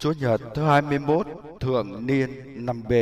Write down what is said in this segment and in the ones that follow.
Chúa Nhật thứ 21 thường niên năm B.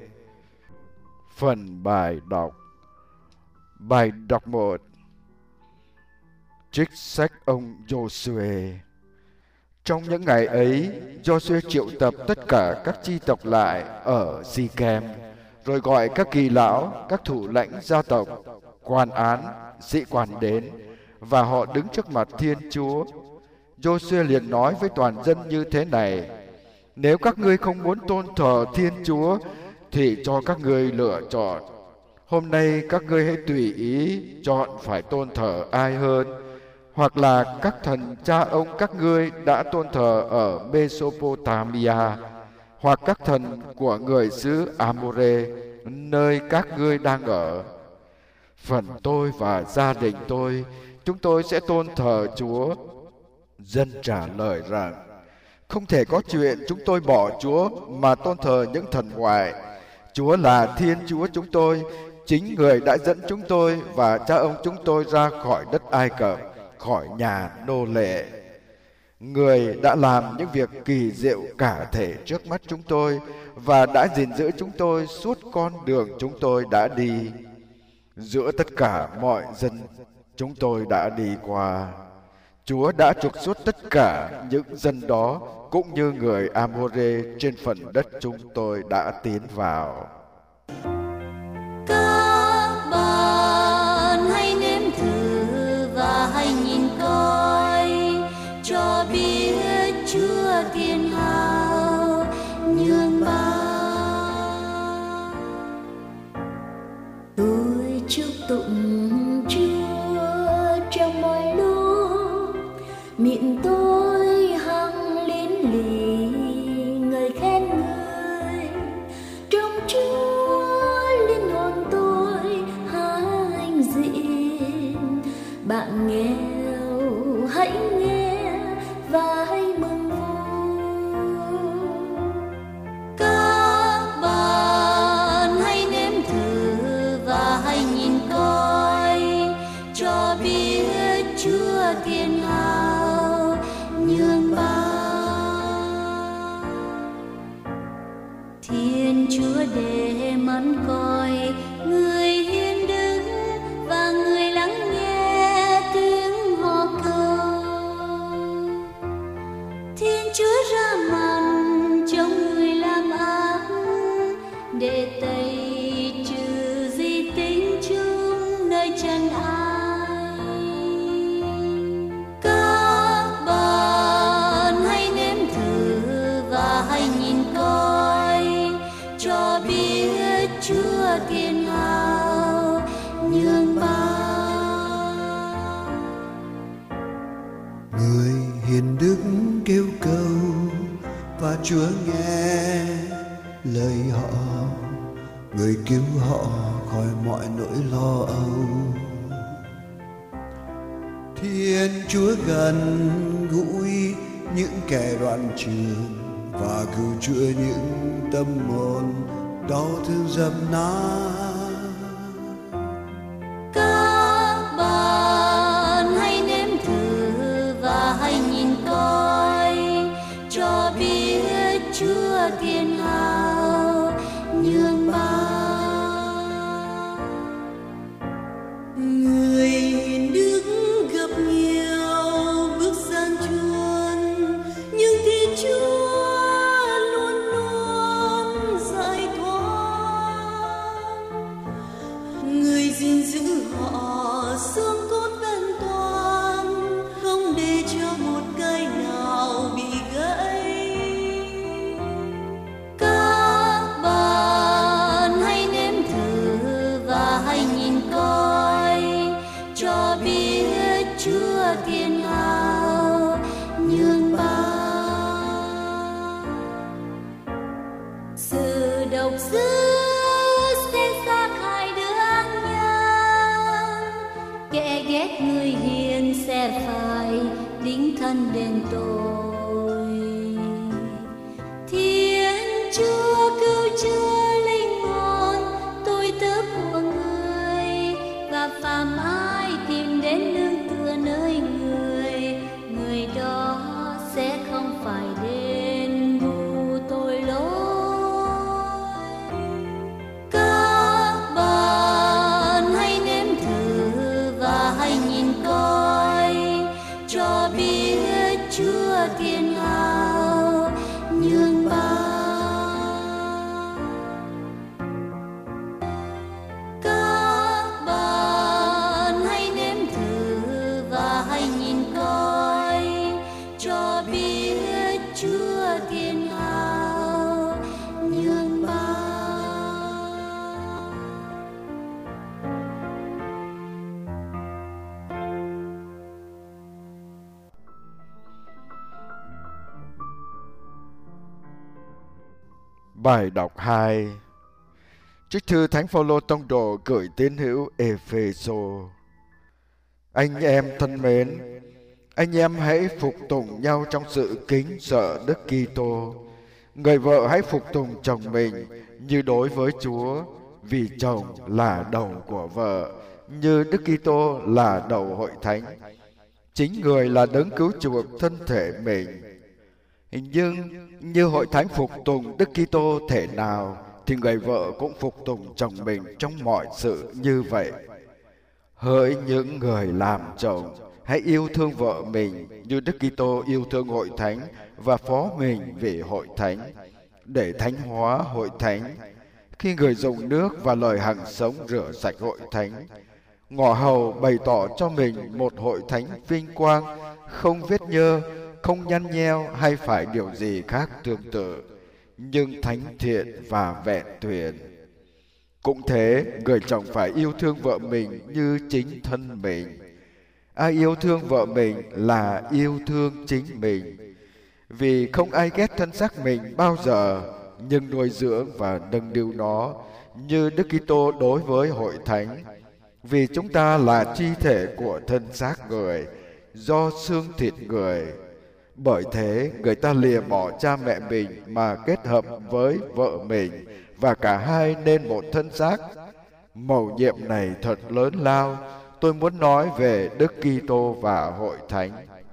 Phần bài đọc. Bài đọc 1. Trích sách ông Giô-suê. Trong những ngày ấy, Giô-suê triệu tập tất cả các chi tộc lại ở Si-kem, rồi gọi các kỳ lão, các thủ lãnh gia tộc, quan án, sĩ quan đến, và họ đứng trước mặt Thiên Chúa. Giô-suê liền nói với toàn dân như thế này: nếu các ngươi không muốn tôn thờ Thiên Chúa, thì cho các ngươi lựa chọn. Hôm nay các ngươi hãy tùy ý chọn phải tôn thờ ai hơn, hoặc là các thần cha ông các ngươi đã tôn thờ ở Mesopotamia, hoặc các thần của người xứ Amore, nơi các ngươi đang ở. Phần tôi và gia đình tôi, chúng tôi sẽ tôn thờ Chúa. Dân trả lời rằng: không thể có chuyện chúng tôi bỏ Chúa mà tôn thờ những thần ngoại. Chúa là Thiên Chúa chúng tôi, chính Người đã dẫn chúng tôi và cha ông chúng tôi ra khỏi đất Ai Cập, khỏi nhà nô lệ. Người đã làm những việc kỳ diệu cả thể trước mắt chúng tôi và đã gìn giữ chúng tôi suốt con đường chúng tôi đã đi. Giữa tất cả mọi dân chúng tôi đã đi qua, Chúa đã trục xuất tất cả những dân đó, cũng như người Amore trên phần đất chúng tôi đã tiến vào. Các bạn hãy nếm thử và hãy nhìn coi, cho biết Chúa thiên hào nhường bao. Tôi chúc tụng Chúa trong mọi lúc, miệng tôi hằng liên lỉ ngợi khen Người. Trong Chúa linh hồn tôi hãnh diện. Bạn nghèo hãy nghe và hãy mừng vui. Các bạn hãy nếm thử và hãy nhìn coi, cho biết Chúa thiên hào nhường bao. Thiên Chúa để mắt coi người hiền đức và người lắng nghe tiếng họ cầu. Thiên Chúa ra mặt trong người làm ác, để tẩy trừ di tính chung nơi chân ai. Các bạn hãy nếm thử và hãy nhìn coi, cho biết Chúa thiên hào nhường bao. Người hiền đức kêu cầu và Chúa nghe lời họ. Người cứu họ khỏi mọi nỗi lo âu. Thiên Chúa gần gũi những kẻ đoạn trường và cứu chữa những tâm hồn đau thương dập nát. Các bạn hãy nếm thử và hãy nhìn coi, cho biết Chúa thiên hào nhường bao. Người hiền đức gặp nhiều bước gian truân, nhưng Thiên Chúa luôn luôn giải thoát. Người gìn giữ họ xương cốt vẹn toàn, không để cho một cây nào bị gãy. Các bạn hãy nếm thử và hãy nhìn coi, cho biết Chúa thiên hào nhường bao. Sự độc dữ sẽ sát hại đứa ác nhân, kẻ ghét người hiền sẽ phải đính thân đền tội. Thiên Chúa cứu chữa linh hồn tôi tớ của người, và phàm ai tìm đến nương tựa nơi người, người đó sẽ không phải đến Chúa thiên hào nhường ban. Các bạn hãy nếm thử và hãy nhìn coi cho biết Chúa thiên hào nhường ban. Bài đọc 2. Trích thư Thánh Phaolô tông đồ gửi tín hữu Ê-phê-sô. Anh em thân mến, anh em hãy phục tùng nhau trong sự kính sợ Đức Kitô. Người vợ hãy phục tùng chồng mình như đối với Chúa, vì chồng là đầu của vợ, như Đức Kitô là đầu hội thánh. Chính người là đấng cứu chuộc thân thể mình. Nhưng như hội thánh phục tùng Đức Kitô thể nào, thì người vợ cũng phục tùng chồng mình trong mọi sự như vậy. Hỡi những người làm chồng, hãy yêu thương vợ mình như Đức Kitô yêu thương hội thánh và phó mình vì hội thánh, để thánh hóa hội thánh. Khi người dùng nước và lời hằng sống rửa sạch hội thánh, ngỏ hầu bày tỏ cho mình một hội thánh vinh quang, không vết nhơ, không nhăn nheo hay phải điều gì khác tương tự, nhưng thánh thiện và vẹn tuyền. Cũng thế, người chồng phải yêu thương vợ mình như chính thân mình. Ai yêu thương vợ mình là yêu thương chính mình. Vì không ai ghét thân xác mình bao giờ, nhưng nuôi dưỡng và nâng niu nó như Đức Kitô đối với hội thánh. Vì chúng ta là chi thể của thân xác người, do xương thịt người. Bởi thế, người ta lìa bỏ cha mẹ mình mà kết hợp với vợ mình, và cả hai nên một thân xác. Mầu nhiệm này thật lớn lao. Tôi muốn nói về Đức Kitô và hội thánh.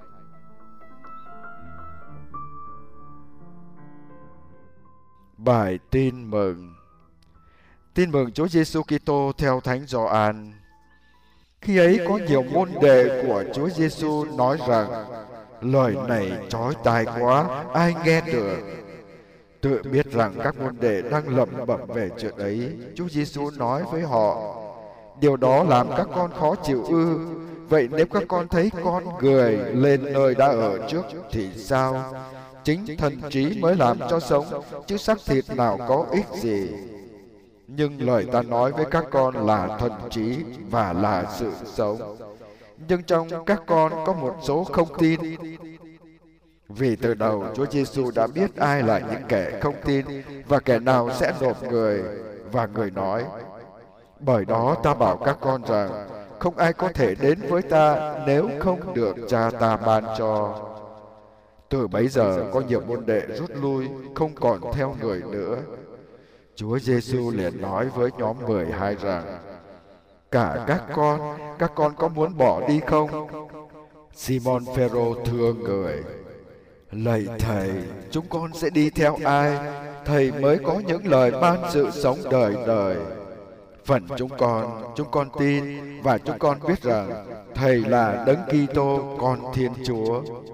Bài tin mừng. Tin mừng Chúa Giêsu Kitô theo Thánh Gioan. Khi ấy có nhiều môn đệ của Chúa Giêsu nói rằng: lời này chói tai quá, ai nghe được? Tự biết rằng các môn đệ đang lẩm bẩm về chuyện ấy, Chúa Giêsu nói với họ: điều đó làm các con khó chịu ư? Vậy nếu các con thấy con người lên nơi đã ở trước thì sao? Chính thần trí mới làm cho sống, chứ xác thịt nào có ích gì. Nhưng lời ta nói với các con là thần trí và là sự sống. Nhưng trong các con có một số không tin. Vì từ đầu Chúa Giêsu đã biết ai là những kẻ không tin và kẻ nào sẽ nộp người. Và người nói: bởi đó ta bảo các con rằng không ai có thể đến với ta nếu không được cha ta ban cho. Từ bấy giờ có nhiều môn đệ rút lui, không còn theo người nữa. Chúa Giêsu liền nói với nhóm 12 rằng: cả các con có muốn bỏ đi không? Simon Phêrô thưa người: lạy Thầy, chúng con sẽ đi theo ai? Thầy mới có những lời ban sự sống đời đời. Phần chúng con tin và chúng con biết rằng Thầy là Đấng Kitô, Con Thiên Chúa.